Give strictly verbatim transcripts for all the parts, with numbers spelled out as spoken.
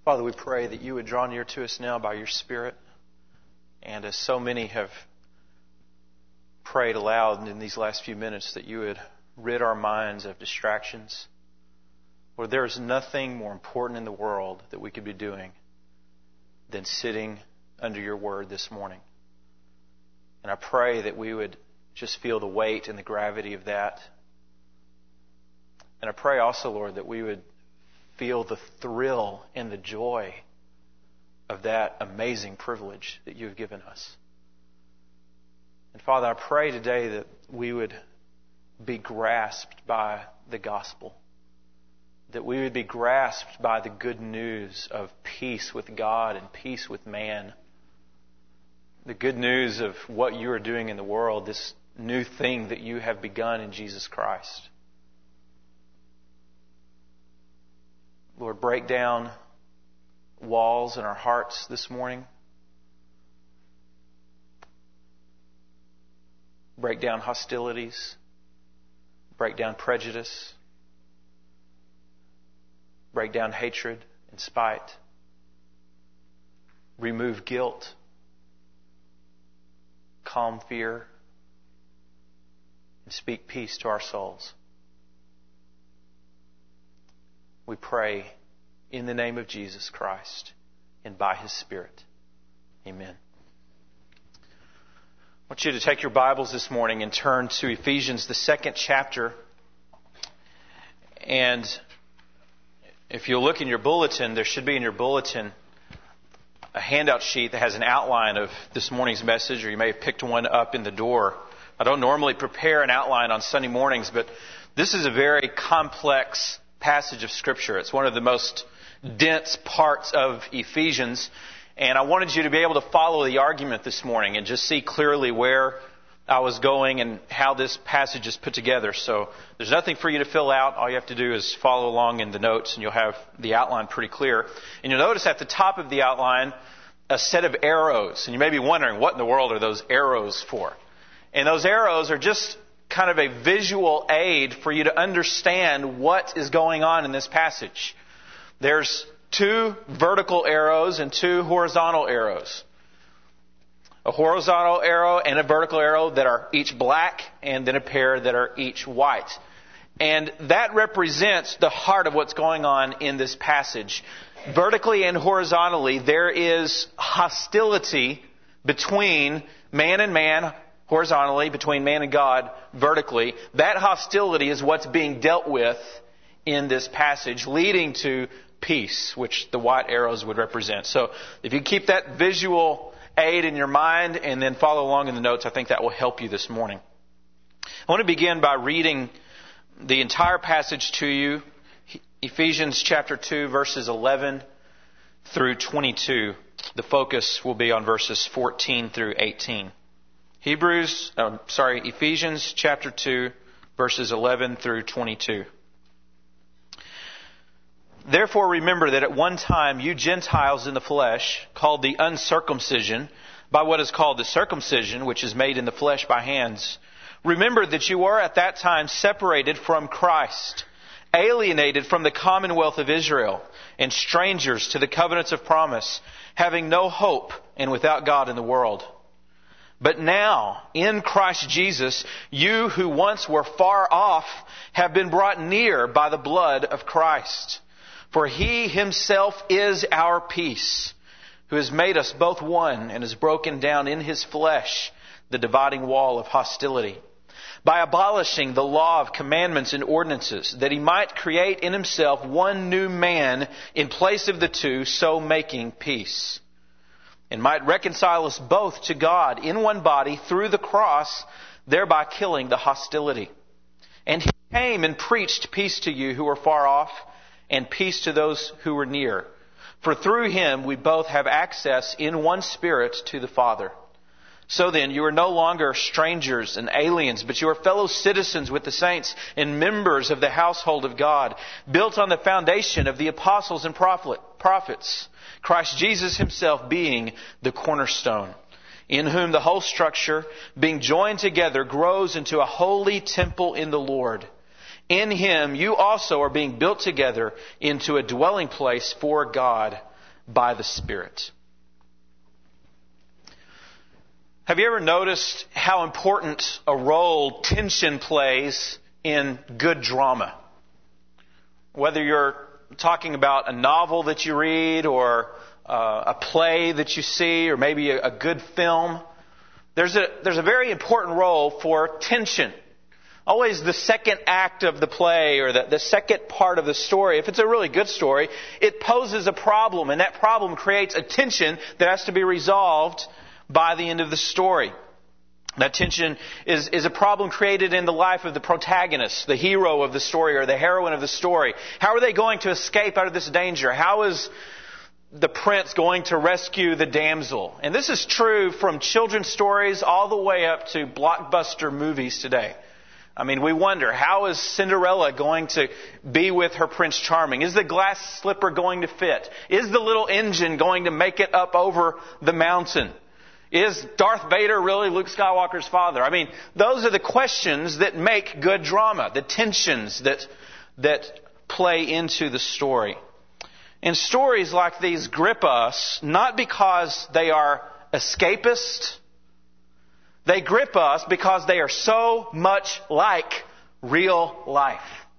Father, we pray that you would draw near to us now by your Spirit. And as so many have prayed aloud in these last few minutes, that you would rid our minds of distractions. Lord, there is nothing more important in the world that we could be doing than sitting under your word this morning. And I pray that we would just feel the weight and the gravity of that. And I pray also, Lord, that we would feel the thrill and the joy of that amazing privilege that you've given us. And Father, I pray today that we would be grasped by the gospel, that we would be grasped by the good news of peace with God and peace with man, the good news of what you are doing in the world, this new thing that you have begun in Jesus Christ. Lord, break down walls in our hearts this morning. Break down hostilities. Break down prejudice. Break down hatred and spite. Remove guilt. Calm fear. And speak peace to our souls. We pray in the name of Jesus Christ and by His Spirit. Amen. I want you to take your Bibles this morning and turn to Ephesians, the second chapter. And if you look in your bulletin, there should be in your bulletin a handout sheet that has an outline of this morning's message, or you may have picked one up in the door. I don't normally prepare an outline on Sunday mornings, but this is a very complex passage of Scripture. It's one of the most dense parts of Ephesians, and I wanted you to be able to follow the argument this morning and just see clearly where I was going and how this passage is put together. So there's nothing for you to fill out. All you have to do is follow along in the notes, and you'll have the outline pretty clear. And you'll notice at the top of the outline a set of arrows, and you may be wondering, what in the world are those arrows for? And those arrows are just kind of a visual aid for you to understand what is going on in this passage. There's two vertical arrows and two horizontal arrows. A horizontal arrow and a vertical arrow that are each black, and then a pair that are each white. And that represents the heart of what's going on in this passage. Vertically and horizontally, there is hostility between man and man, horizontally, between man and God, vertically. That hostility is what's being dealt with in this passage, leading to peace, which the white arrows would represent. So if you keep that visual aid in your mind and then follow along in the notes, I think that will help you this morning. I want to begin by reading the entire passage to you. Ephesians chapter two, verses eleven through twenty-two. The focus will be on verses fourteen through eighteen. Hebrews, um, sorry, Ephesians chapter two, verses eleven through twenty-two. Therefore remember that at one time you Gentiles in the flesh, called the uncircumcision, by what is called the circumcision, which is made in the flesh by hands, remember that you were at that time separated from Christ, alienated from the commonwealth of Israel, and strangers to the covenants of promise, having no hope and without God in the world. But now, in Christ Jesus, you who once were far off have been brought near by the blood of Christ. For He Himself is our peace, who has made us both one and has broken down in His flesh the dividing wall of hostility, by abolishing the law of commandments and ordinances, that He might create in Himself one new man in place of the two, so making peace, and might reconcile us both to God in one body through the cross, thereby killing the hostility. And He came and preached peace to you who are far off, and peace to those who are near. For through Him we both have access in one Spirit to the Father. So then, you are no longer strangers and aliens, but you are fellow citizens with the saints and members of the household of God, built on the foundation of the apostles and prophets, Christ Jesus Himself being the cornerstone, in whom the whole structure, being joined together, grows into a holy temple in the Lord. In Him you also are being built together into a dwelling place for God by the Spirit. Have you ever noticed how important a role tension plays in good drama? Whether you're talking about a novel that you read or uh, a play that you see or maybe a, a good film, there's a, there's a very important role for tension. Always the second act of the play or the, the second part of the story, if it's a really good story, it poses a problem, and that problem creates a tension that has to be resolved by the end of the story. That tension is, is a problem created in the life of the protagonist, the hero of the story or the heroine of the story. How are they going to escape out of this danger? How is the prince going to rescue the damsel? And this is true from children's stories all the way up to blockbuster movies today. I mean, we wonder, how is Cinderella going to be with her Prince Charming? Is the glass slipper going to fit? Is the little engine going to make it up over the mountain? Is Darth Vader really Luke Skywalker's father? I mean, those are the questions that make good drama, the tensions that that play into the story. And stories like these grip us not because they are escapist. They grip us because they are so much like real life.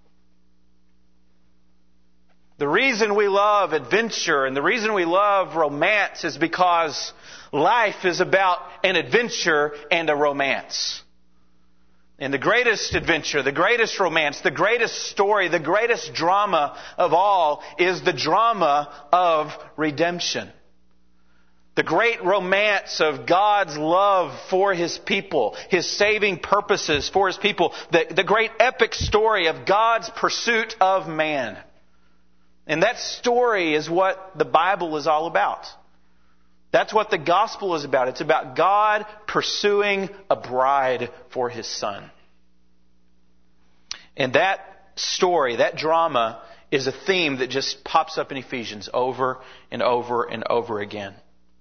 The reason we love adventure and the reason we love romance is because life is about an adventure and a romance. And the greatest adventure, the greatest romance, the greatest story, the greatest drama of all is the drama of redemption. The great romance of God's love for His people, His saving purposes for His people, the, the great epic story of God's pursuit of man. And that story is what the Bible is all about. That's what the gospel is about. It's about God pursuing a bride for His Son. And that story, that drama, is a theme that just pops up in Ephesians over and over and over again.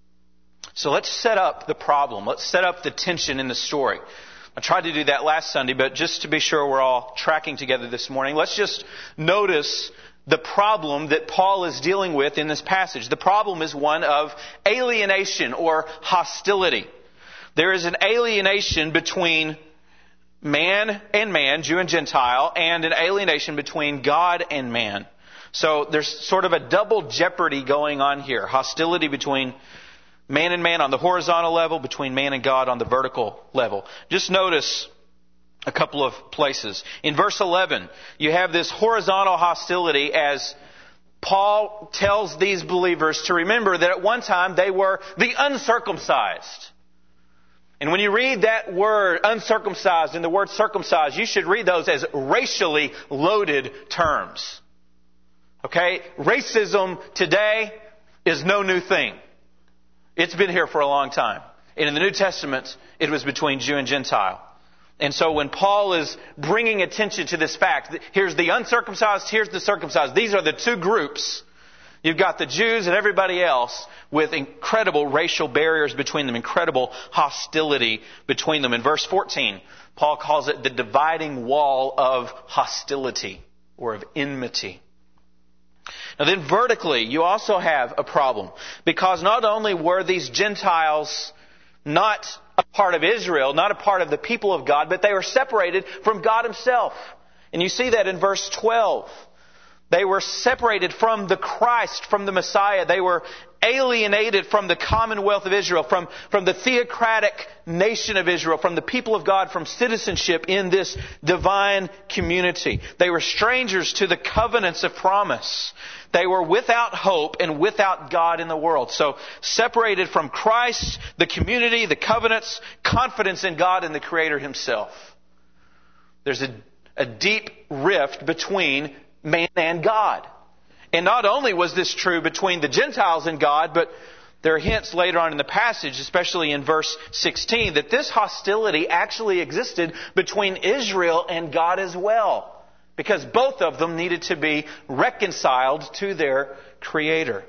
So let's set up the problem. Let's set up the tension in the story. I tried to do that last Sunday, but just to be sure we're all tracking together this morning, let's just notice the problem that Paul is dealing with in this passage. The problem is one of alienation or hostility. There is an alienation between man and man, Jew and Gentile, and an alienation between God and man. So there's sort of a double jeopardy going on here. Hostility between man and man on the horizontal level, between man and God on the vertical level. Just notice a couple of places. In verse eleven, you have this horizontal hostility as Paul tells these believers to remember that at one time they were the uncircumcised. And when you read that word uncircumcised and the word circumcised, you should read those as racially loaded terms. Okay? Racism today is no new thing. It's been here for a long time. And in the New Testament, it was between Jew and Gentile. And so when Paul is bringing attention to this fact, here's the uncircumcised, here's the circumcised. These are the two groups. You've got the Jews and everybody else with incredible racial barriers between them, incredible hostility between them. In verse fourteen, Paul calls it the dividing wall of hostility or of enmity. Now then vertically, you also have a problem. Because not only were these Gentiles not a part of Israel, not a part of the people of God, but they were separated from God Himself. And you see that in verse twelve. They were separated from the Christ, from the Messiah. They were alienated from the commonwealth of Israel, from, from the theocratic nation of Israel, from the people of God, from citizenship in this divine community. They were strangers to the covenants of promise. They were without hope and without God in the world. So separated from Christ, the community, the covenants, confidence in God and the Creator Himself. There's a, a deep rift between man and God. And not only was this true between the Gentiles and God, but there are hints later on in the passage, especially in verse sixteen, that this hostility actually existed between Israel and God as well. Because both of them needed to be reconciled to their Creator.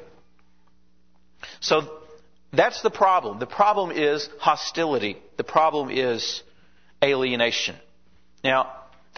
So that's the problem. The problem is hostility. The problem is alienation. Now,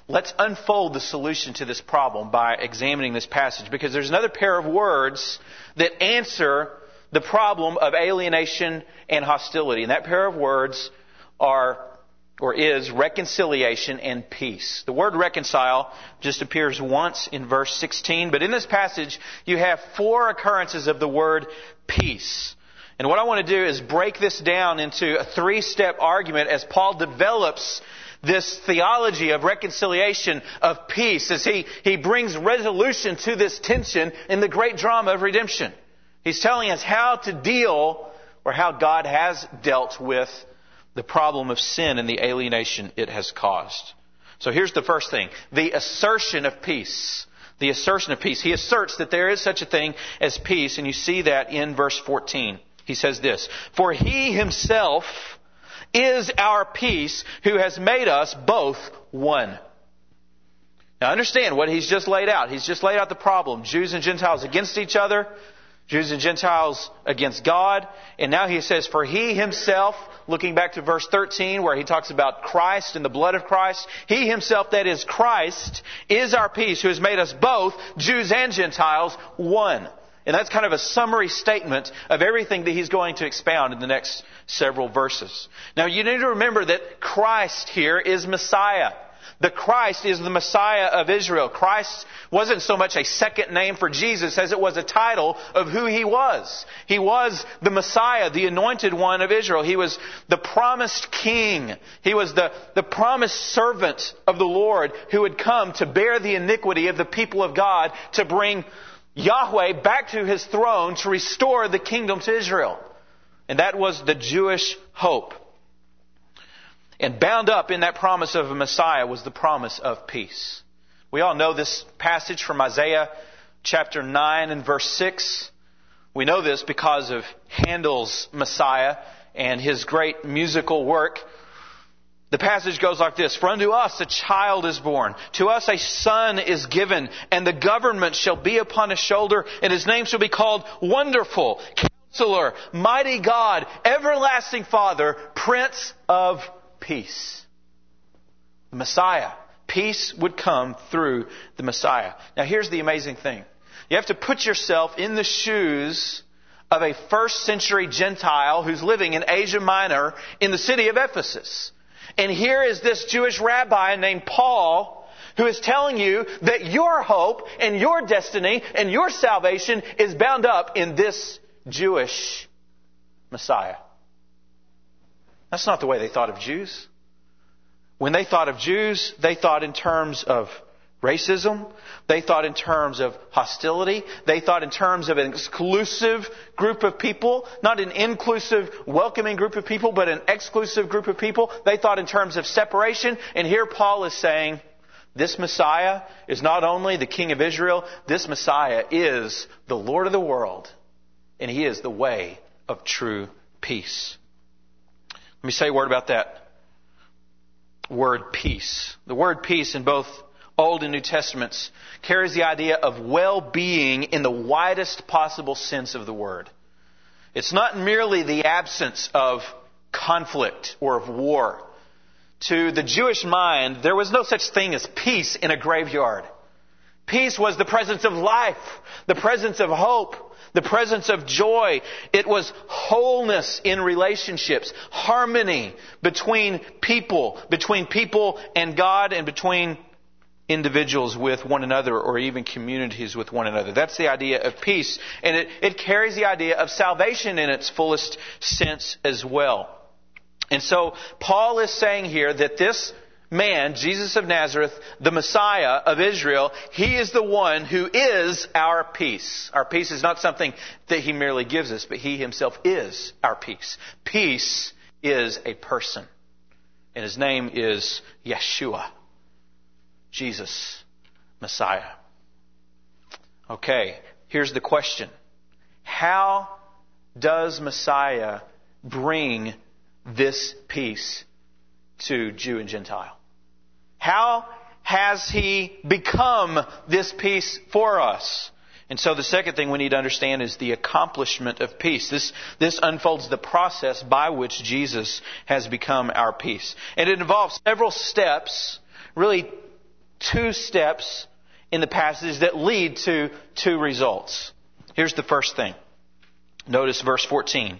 let's unfold the solution to this problem by examining this passage, because there's another pair of words that answer the problem of alienation and hostility. And that pair of words are, or is, reconciliation and peace. The word reconcile just appears once in verse sixteen, but in this passage you have four occurrences of the word peace. And what I want to do is break this down into a three-step argument as Paul develops this theology of reconciliation, of peace, as he, he brings resolution to this tension in the great drama of redemption. He's telling us how to deal, or how God has dealt with, the problem of sin and the alienation it has caused. So here's the first thing. The assertion of peace. The assertion of peace. He asserts that there is such a thing as peace, and you see that in verse fourteen. He says this, "For He Himself is our peace, who has made us both one." Now understand what he's just laid out. He's just laid out the problem. Jews and Gentiles against each other. Jews and Gentiles against God. And now he says, for He Himself, looking back to verse thirteen where he talks about Christ and the blood of Christ, He Himself, that is Christ, is our peace, who has made us both, Jews and Gentiles, one. And that's kind of a summary statement of everything that he's going to expound in the next several verses. Now you need to remember that Christ here is Messiah. The Christ is the Messiah of Israel. Christ wasn't so much a second name for Jesus as it was a title of who He was. He was the Messiah, the anointed one of Israel. He was the promised king. He was the, the promised servant of the Lord who had come to bear the iniquity of the people of God, to bring Yahweh back to His throne, to restore the kingdom to Israel. And that was the Jewish hope. And bound up in that promise of a Messiah was the promise of peace. We all know this passage from Isaiah chapter nine and verse six. We know this because of Handel's Messiah and his great musical work. The passage goes like this, "For unto us a child is born, to us a son is given, and the government shall be upon his shoulder, and his name shall be called Wonderful, Counselor, Mighty God, Everlasting Father, Prince of Peace." The Messiah. Peace would come through the Messiah. Now here's the amazing thing. You have to put yourself in the shoes of a first century Gentile who's living in Asia Minor in the city of Ephesus. And here is this Jewish rabbi named Paul who is telling you that your hope and your destiny and your salvation is bound up in this Jewish Messiah. That's not the way they thought of Jews. When they thought of Jews, they thought in terms of racism. They thought in terms of hostility. They thought in terms of an exclusive group of people. Not an inclusive, welcoming group of people, but an exclusive group of people. They thought in terms of separation. And here Paul is saying, this Messiah is not only the King of Israel, this Messiah is the Lord of the world. And He is the way of true peace. Let me say a word about that word peace. The word peace in both Old and New Testaments carries the idea of well-being in the widest possible sense of the word. It's not merely the absence of conflict or of war. To the Jewish mind, there was no such thing as peace in a graveyard. Peace was the presence of life, the presence of hope, the presence of joy. It was wholeness in relationships, harmony between people, between people and God, and between individuals with one another, or even communities with one another. That's the idea of peace. And it, it carries the idea of salvation in its fullest sense as well. And so Paul is saying here that this man, Jesus of Nazareth, the Messiah of Israel, He is the one who is our peace. Our peace is not something that He merely gives us, but He Himself is our peace. Peace is a person. And His name is Yeshua. Jesus, Messiah. Okay, here's the question. How does Messiah bring this peace to Jew and Gentile? How has He become this peace for us? And so the second thing we need to understand is the accomplishment of peace. This, this unfolds the process by which Jesus has become our peace. And it involves several steps, really two steps in the passage that lead to two results. Here's the first thing. Notice verse fourteen.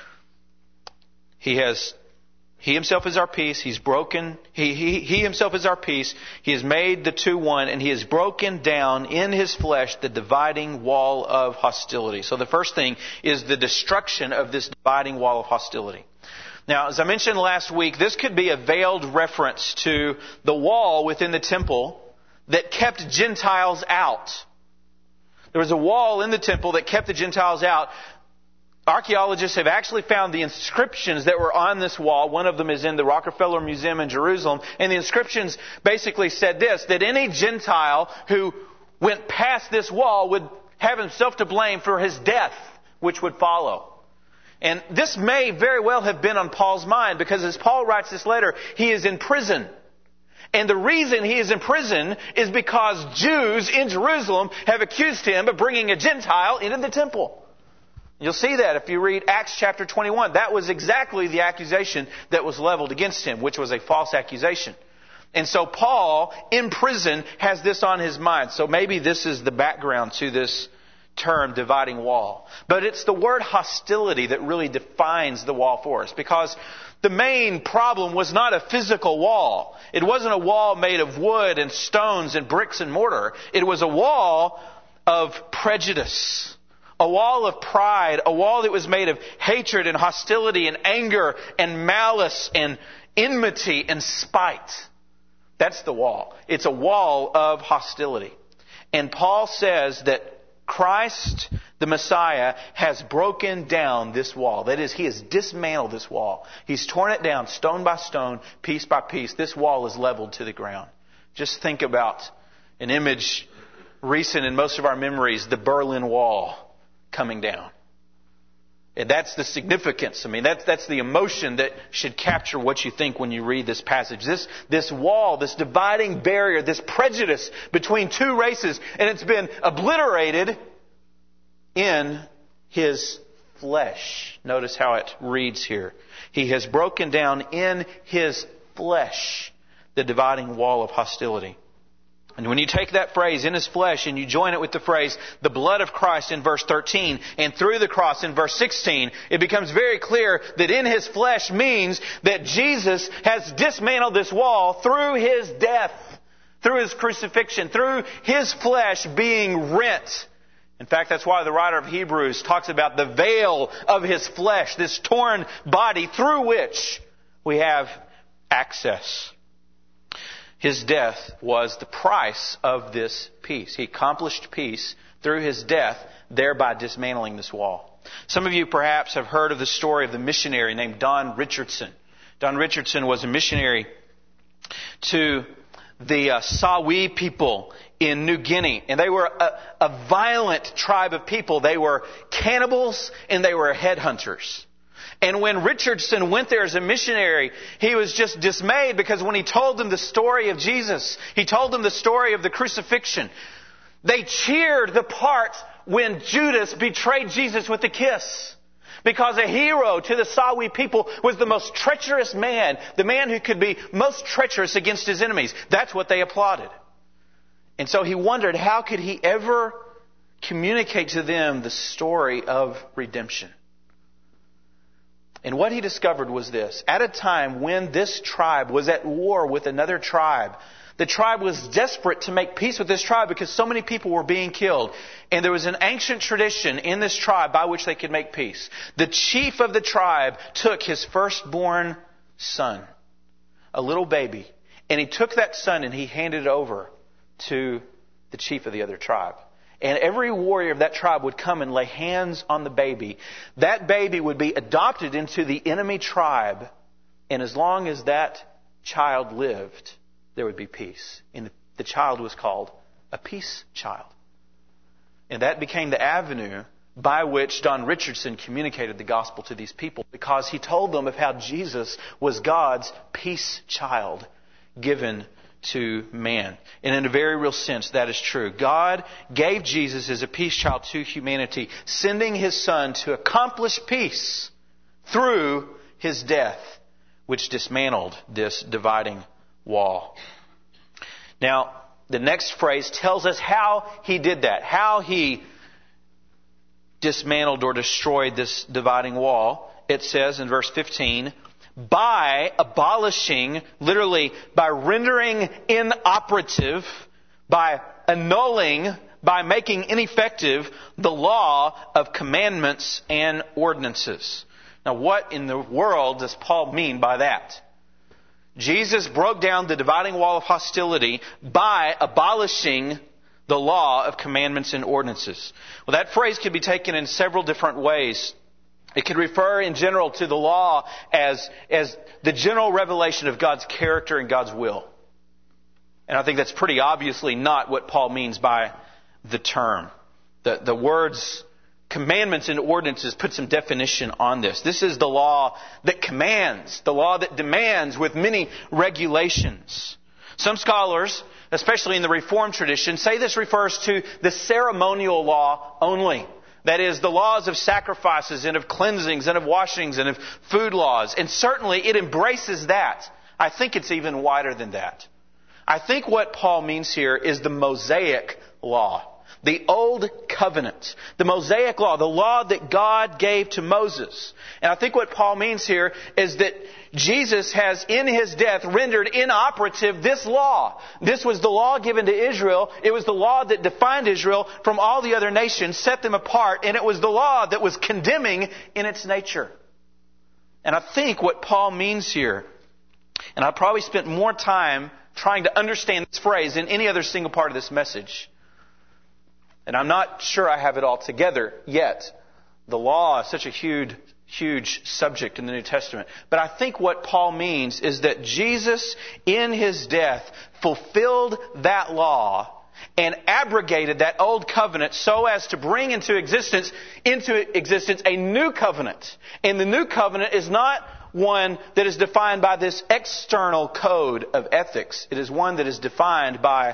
He has, He Himself is our peace. He's broken. He, he, he Himself is our peace. He has made the two one, and He has broken down in His flesh the dividing wall of hostility. So the first thing is the destruction of this dividing wall of hostility. Now, as I mentioned last week, this could be a veiled reference to the wall within the temple that kept Gentiles out. There was a wall in the temple that kept the Gentiles out. Archaeologists have actually found the inscriptions that were on this wall. One of them is in the Rockefeller Museum in Jerusalem. And the inscriptions basically said this, that any Gentile who went past this wall would have himself to blame for his death, which would follow. And this may very well have been on Paul's mind, because as Paul writes this letter, he is in prison. And the reason he is in prison is because Jews in Jerusalem have accused him of bringing a Gentile into the temple. You'll see that if you read Acts chapter twenty-one. That was exactly the accusation that was leveled against him, which was a false accusation. And so Paul, in prison, has this on his mind. So maybe this is the background to this term, dividing wall. But it's the word hostility that really defines the wall for us, because the main problem was not a physical wall. It wasn't a wall made of wood and stones and bricks and mortar. It was a wall of prejudice, a wall of pride, a wall that was made of hatred and hostility and anger and malice and enmity and spite. That's the wall. It's a wall of hostility. And Paul says that Christ, the Messiah, has broken down this wall. That is, He has dismantled this wall. He's torn it down stone by stone, piece by piece. This wall is leveled to the ground. Just think about an image recent in most of our memories, the Berlin Wall coming down. And that's the significance. I mean, that's, that's the emotion that should capture what you think when you read this passage. This, this wall, this dividing barrier, this prejudice between two races, and it's been obliterated in His flesh. Notice how it reads here. He has broken down in His flesh the dividing wall of hostility. And when you take that phrase, in His flesh, and you join it with the phrase, the blood of Christ in verse thirteen, and through the cross in verse sixteen, it becomes very clear that in His flesh means that Jesus has dismantled this wall through His death, through His crucifixion, through His flesh being rent. In fact, that's why the writer of Hebrews talks about the veil of His flesh, this torn body through which we have access. His death was the price of this peace. He accomplished peace through His death, thereby dismantling this wall. Some of you perhaps have heard of the story of the missionary named Don Richardson. Don Richardson was a missionary to the uh, Sawi people in New Guinea. And they were a, a violent tribe of people. They were cannibals and they were headhunters. And when Richardson went there as a missionary, he was just dismayed, because when he told them the story of Jesus, he told them the story of the crucifixion, they cheered the part when Judas betrayed Jesus with a kiss. Because a hero to the Sawi people was the most treacherous man, the man who could be most treacherous against his enemies. That's what they applauded. And so he wondered, how could he ever communicate to them the story of redemption? And what he discovered was this. At a time when this tribe was at war with another tribe, the tribe was desperate to make peace with this tribe because so many people were being killed. And there was an ancient tradition in this tribe by which they could make peace. The chief of the tribe took his firstborn son, a little baby, and he took that son and he handed it over to the chief of the other tribe. And every warrior of that tribe would come and lay hands on the baby. That baby would be adopted into the enemy tribe. And as long as that child lived, there would be peace. And the child was called a peace child. And that became the avenue by which Don Richardson communicated the gospel to these people, because he told them of how Jesus was God's peace child given to man. And in a very real sense, that is true. God gave Jesus as a peace child to humanity, sending His Son to accomplish peace through His death, which dismantled this dividing wall. Now, the next phrase tells us how he did that, how he dismantled or destroyed this dividing wall. It says in verse fifteen, by abolishing, literally by rendering inoperative, by annulling, by making ineffective the law of commandments and ordinances. Now, what in the world does Paul mean by that? Jesus broke down the dividing wall of hostility by abolishing the law of commandments and ordinances. Well, that phrase could be taken in several different ways. It could refer in general to the law as, as the general revelation of God's character and God's will. And I think that's pretty obviously not what Paul means by the term. The, the words commandments and ordinances put some definition on this. This is the law that commands, the law that demands with many regulations. Some scholars, especially in the Reformed tradition, say this refers to the ceremonial law only. That is, the laws of sacrifices and of cleansings and of washings and of food laws. And certainly it embraces that. I think it's even wider than that. I think what Paul means here is the Mosaic law. The Old Covenant. The Mosaic law. The law that God gave to Moses. And I think what Paul means here is that Jesus has in His death rendered inoperative this law. This was the law given to Israel. It was the law that defined Israel from all the other nations, set them apart, and it was the law that was condemning in its nature. And I think what Paul means here, and I probably spent more time trying to understand this phrase than any other single part of this message. And I'm not sure I have it all together yet. The law is such a huge, huge subject in the New Testament. But I think what Paul means is that Jesus, in His death, fulfilled that law and abrogated that old covenant so as to bring into existence, into existence a new covenant. And the new covenant is not one that is defined by this external code of ethics. It is one that is defined by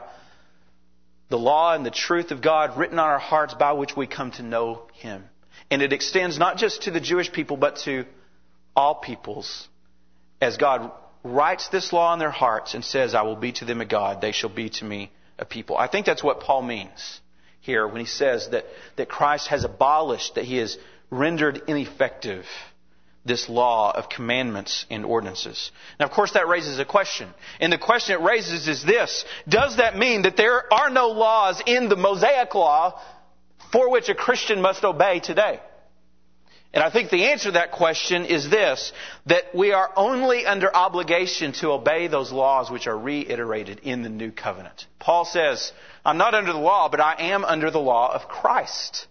the law and the truth of God written on our hearts by which we come to know Him. And it extends not just to the Jewish people, but to all peoples. As God writes this law in their hearts and says, I will be to them a God, they shall be to me a people. I think that's what Paul means here when he says that, that Christ has abolished, that He has rendered ineffective this law of commandments and ordinances. Now, of course, that raises a question. And the question it raises is this. Does that mean that there are no laws in the Mosaic law for which a Christian must obey today? And I think the answer to that question is this, that we are only under obligation to obey those laws which are reiterated in the new covenant. Paul says, I'm not under the law, but I am under the law of Christ.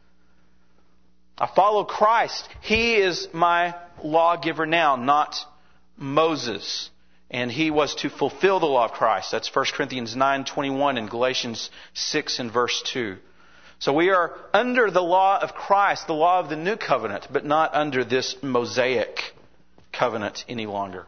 I follow Christ. He is my lawgiver now, not Moses. And he was to fulfill the law of Christ. That's First Corinthians nine twenty-one and Galatians six and verse two. So we are under the law of Christ, the law of the new covenant, but not under this Mosaic covenant any longer.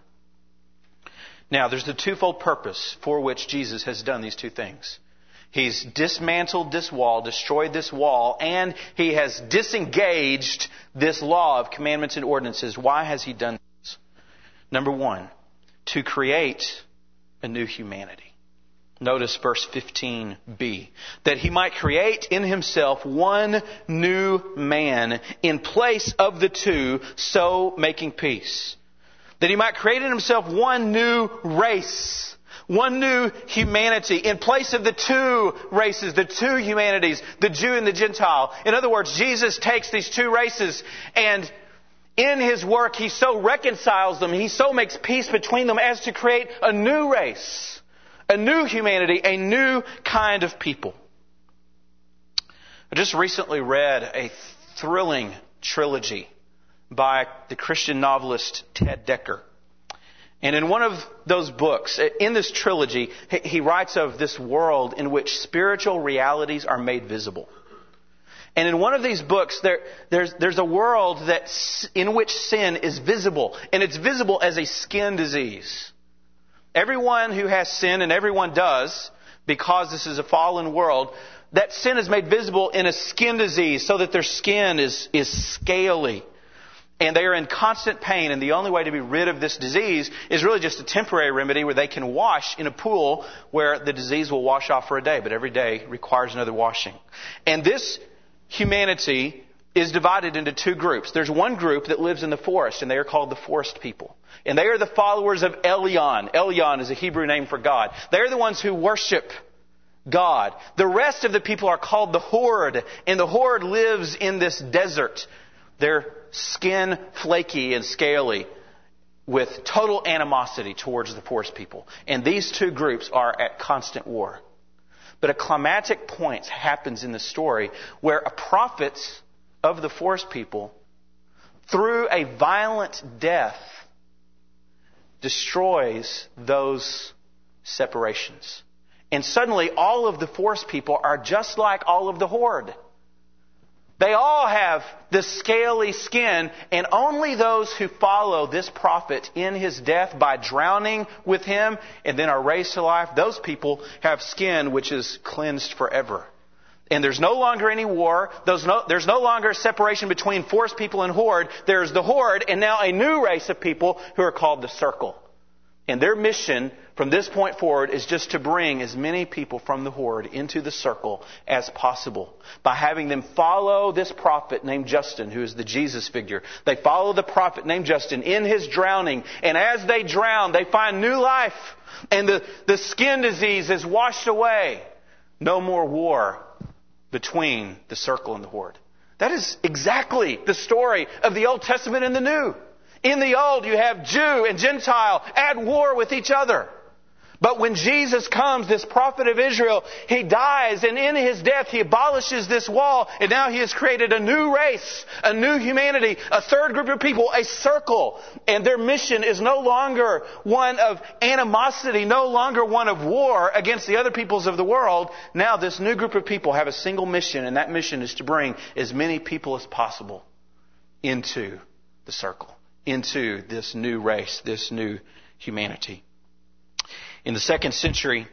Now, there's the twofold purpose for which Jesus has done these two things. He's dismantled this wall, destroyed this wall, and He has disengaged this law of commandments and ordinances. Why has He done this? Number one, to create a new humanity. Notice verse fifteen b. That He might create in Himself one new man in place of the two, so making peace. That He might create in Himself one new race. One new humanity in place of the two races, the two humanities, the Jew and the Gentile. In other words, Jesus takes these two races and in His work He so reconciles them, He so makes peace between them as to create a new race, a new humanity, a new kind of people. I just recently read a thrilling trilogy by the Christian novelist Ted Dekker. And in one of those books, in this trilogy, he writes of this world in which spiritual realities are made visible. And in one of these books, there, there's, there's a world that, in which sin is visible. And it's visible as a skin disease. Everyone who has sin, and everyone does, because this is a fallen world, that sin is made visible in a skin disease so that their skin is, is scaly. And they are in constant pain, and the only way to be rid of this disease is really just a temporary remedy where they can wash in a pool where the disease will wash off for a day, but every day requires another washing. And this humanity is divided into two groups. There's one group that lives in the forest, and they are called the forest people. And they are the followers of Elyon. Elyon is a Hebrew name for God. They are the ones who worship God. The rest of the people are called the horde, and the horde lives in this desert. They're skin flaky and scaly with total animosity towards the forest people. And these two groups are at constant war. But a climactic point happens in the story where a prophet of the forest people, through a violent death, destroys those separations. And suddenly all of the forest people are just like all of the horde. They all have this scaly skin, and only those who follow this prophet in his death by drowning with him and then are raised to life, those people have skin which is cleansed forever. And there's no longer any war. There's no, there's no longer a separation between forest people and horde. There's the horde and now a new race of people who are called the circle. And their mission from this point forward is just to bring as many people from the horde into the circle as possible by having them follow this prophet named Justin, who is the Jesus figure. They follow the prophet named Justin in his drowning. And as they drown, they find new life. And the, the skin disease is washed away. No more war between the circle and the horde. That is exactly the story of the Old Testament and the New. In the Old, you have Jew and Gentile at war with each other. But when Jesus comes, this prophet of Israel, he dies, and in his death he abolishes this wall, and now he has created a new race, a new humanity, a third group of people, a circle. And their mission is no longer one of animosity, no longer one of war against the other peoples of the world. Now this new group of people have a single mission, and that mission is to bring as many people as possible into the circle, into this new race, this new humanity. In the second century,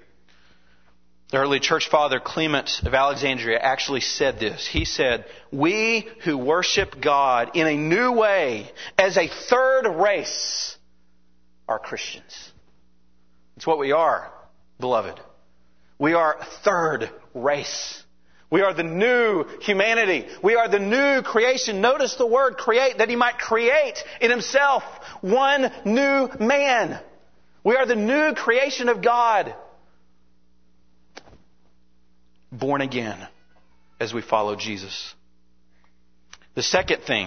the early church father Clement of Alexandria actually said this. He said, "We who worship God in a new way as a third race are Christians." It's what we are, beloved. We are a third race. We are the new humanity. We are the new creation. Notice the word create, that he might create in himself one new man. We are the new creation of God. Born again as we follow Jesus. The second thing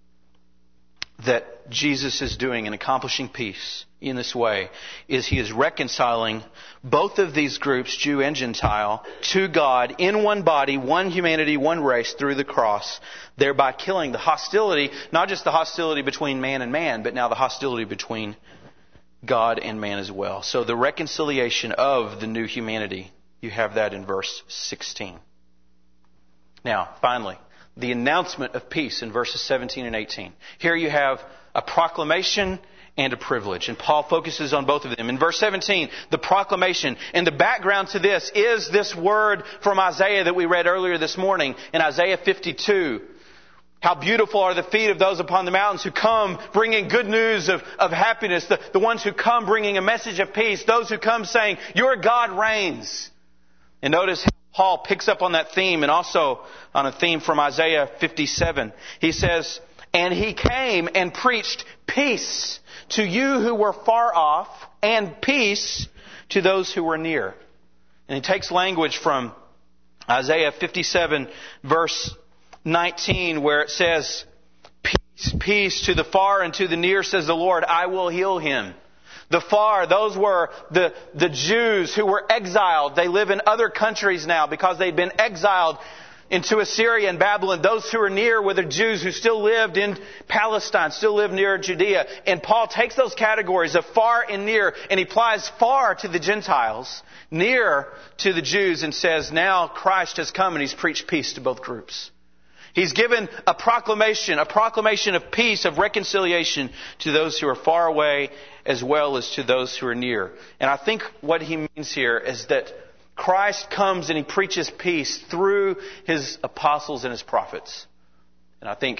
that Jesus is doing in accomplishing peace in this way is he is reconciling both of these groups, Jew and Gentile, to God in one body, one humanity, one race through the cross, thereby killing the hostility, not just the hostility between man and man, but now the hostility between God and man as well. So the reconciliation of the new humanity, you have that in verse sixteen. Now, finally, the announcement of peace in verses seventeen and eighteen. Here you have a proclamation and a privilege. And Paul focuses on both of them. In verse seventeen, the proclamation. And the background to this is this word from Isaiah that we read earlier this morning in Isaiah fifty-two. How beautiful are the feet of those upon the mountains who come bringing good news of, of happiness. The, the ones who come bringing a message of peace. Those who come saying, your God reigns. And notice how Paul picks up on that theme and also on a theme from Isaiah fifty-seven. He says, and he came and preached peace to you who were far off and peace to those who were near. And he takes language from Isaiah fifty-seven verse nineteen, where it says, peace, peace to the far and to the near, says the Lord, I will heal him. The far, those were the, the Jews who were exiled. They live in other countries now because they'd been exiled into Assyria and Babylon. Those who are near were the Jews who still lived in Palestine, still lived near Judea. And Paul takes those categories of far and near and he applies far to the Gentiles, near to the Jews, and says, now Christ has come and he's preached peace to both groups. He's given a proclamation, a proclamation of peace, of reconciliation to those who are far away as well as to those who are near. And I think what he means here is that Christ comes and he preaches peace through his apostles and his prophets. And I think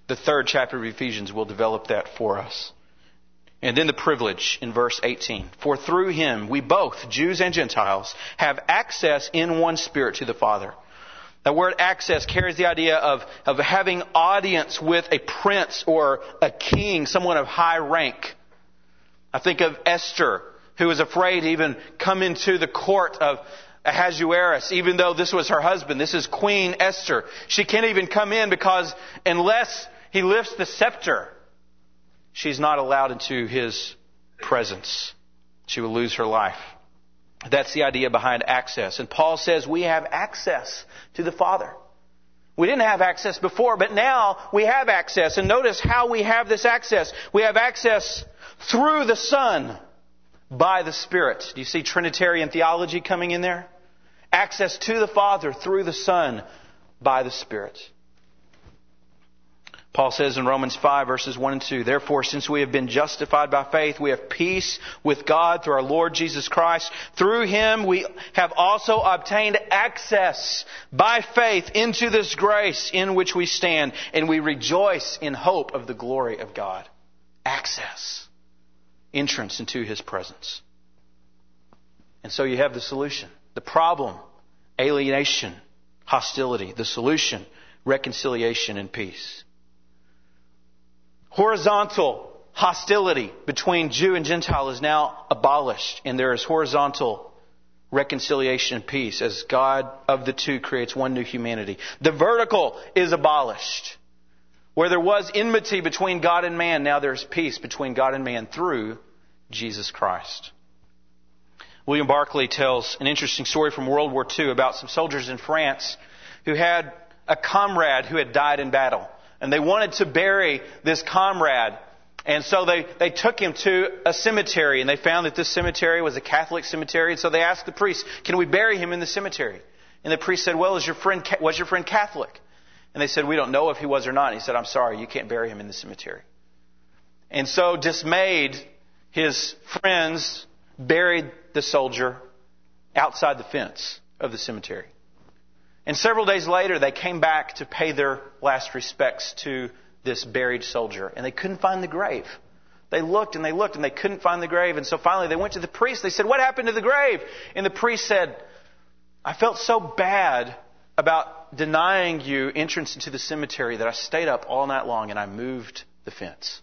the third chapter of Ephesians will develop that for us. And then the privilege in verse eighteen. For through him we both, Jews and Gentiles, have access in one Spirit to the Father. That word access carries the idea of, of having audience with a prince or a king, someone of high rank. I think of Esther, who was afraid to even come into the court of Ahasuerus, even though this was her husband. This is Queen Esther. She can't even come in because unless he lifts the scepter, she's not allowed into his presence. She will lose her life. That's the idea behind access. And Paul says we have access to the Father. We didn't have access before, but now we have access. And notice how we have this access. We have access through the Son by the Spirit. Do you see Trinitarian theology coming in there? Access to the Father through the Son by the Spirit. Paul says in Romans five, verses one and two, therefore, since we have been justified by faith, we have peace with God through our Lord Jesus Christ. Through Him we have also obtained access by faith into this grace in which we stand, and we rejoice in hope of the glory of God. Access. Entrance into His presence. And so you have the solution. The problem, alienation, hostility. The solution, reconciliation and peace. Horizontal hostility between Jew and Gentile is now abolished, and there is horizontal reconciliation and peace as God of the two creates one new humanity. The vertical is abolished. Where there was enmity between God and man, now there's peace between God and man through Jesus Christ. William Barclay tells an interesting story from World War Two about some soldiers in France who had a comrade who had died in battle. And they wanted to bury this comrade. And so they, they took him to a cemetery. And they found that this cemetery was a Catholic cemetery. And so they asked the priest, can we bury him in the cemetery? And the priest said, well, is your friend, was your friend Catholic? And they said, we don't know if he was or not. And he said, I'm sorry, you can't bury him in the cemetery. And so dismayed, his friends buried the soldier outside the fence of the cemetery. And several days later, they came back to pay their last respects to this buried soldier. And they couldn't find the grave. They looked and they looked and they couldn't find the grave. And so finally they went to the priest. They said, what happened to the grave? And the priest said, I felt so bad about denying you entrance into the cemetery that I stayed up all night long and I moved the fence.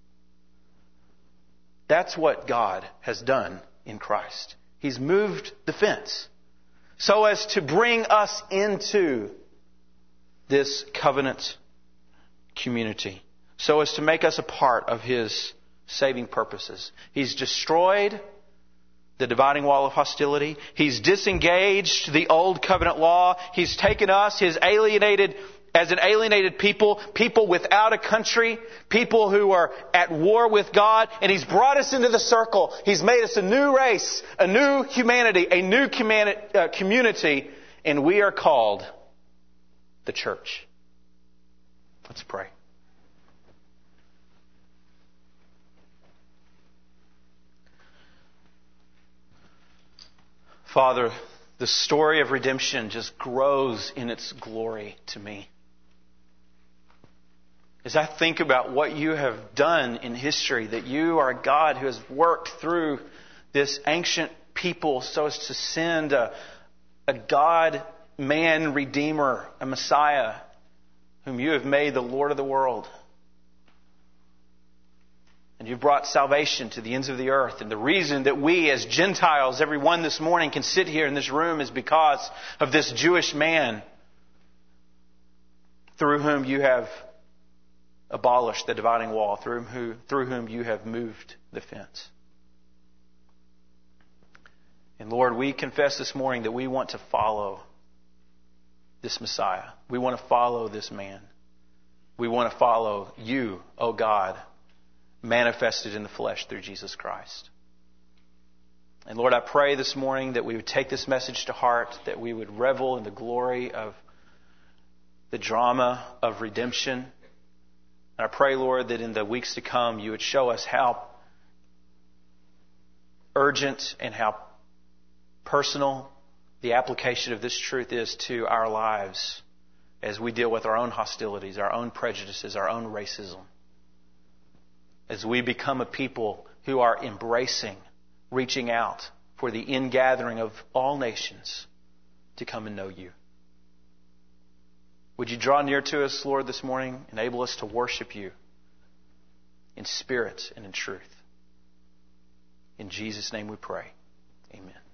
That's what God has done in Christ. He's moved the fence so as to bring us into this covenant community, so as to make us a part of His saving purposes. He's destroyed the dividing wall of hostility. He's disengaged the old covenant law. He's taken us, His alienated, as an alienated people, people without a country, people who are at war with God, and He's brought us into the circle. He's made us a new race, a new humanity, a new communi- uh, community, and we are called the church. Let's pray. Father, the story of redemption just grows in its glory to me. As I think about what you have done in history, that you are a God who has worked through this ancient people so as to send a, a God-man Redeemer, a Messiah, whom you have made the Lord of the world. And you've brought salvation to the ends of the earth. And the reason that we as Gentiles, everyone this morning, can sit here in this room is because of this Jewish man through whom you have abolished the dividing wall, through whom, through whom you have moved the fence. And Lord, we confess this morning that we want to follow this Messiah. We want to follow this man. We want to follow you, O God, manifested in the flesh through Jesus Christ. And Lord, I pray this morning that we would take this message to heart, that we would revel in the glory of the drama of redemption. And I pray, Lord, that in the weeks to come, you would show us how urgent and how personal the application of this truth is to our lives as we deal with our own hostilities, our own prejudices, our own racism. As we become a people who are embracing, reaching out for the ingathering of all nations to come and know you. Would you draw near to us, Lord, this morning? Enable us to worship you in spirit and in truth. In Jesus' name we pray. Amen.